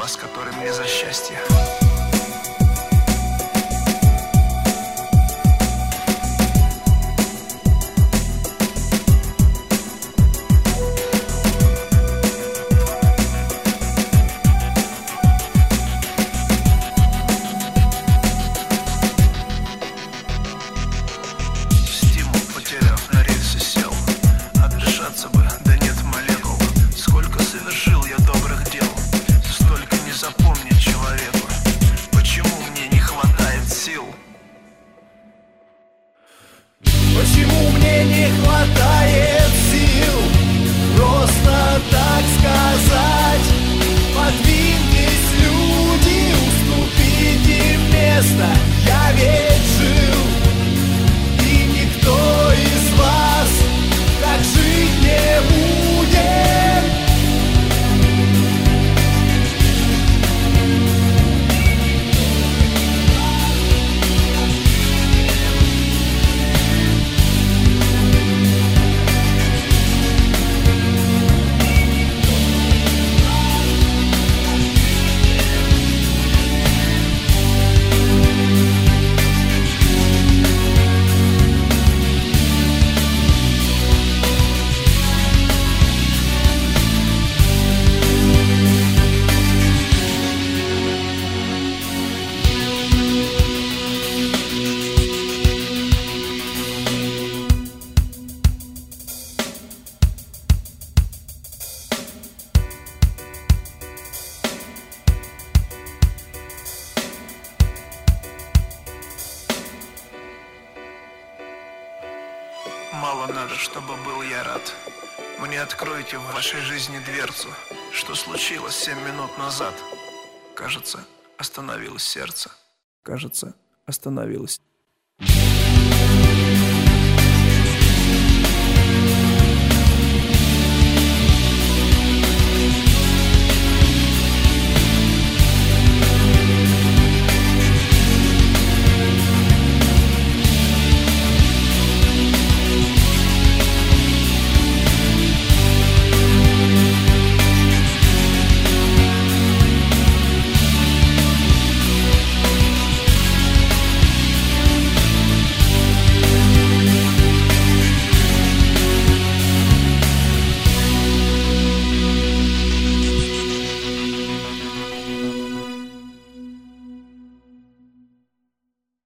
глаз, который мне за счастье. Стимул потеряв, на рельсы сел. Отдышаться бы, да нет молекул. Сколько совершил я добрых дел, столько не запомнить человеку. Почему мне не хватает сил? Почему мне не хватает сил просто так сказать? Подвиньтесь, люди, уступите место. Я ведь жил, и никто из вас так жить не будет. Мало надо, чтобы был я рад. Мне откройте в вашей жизни дверцу. Что случилось 7 минут назад? Кажется, остановилось сердце. Кажется, остановилось.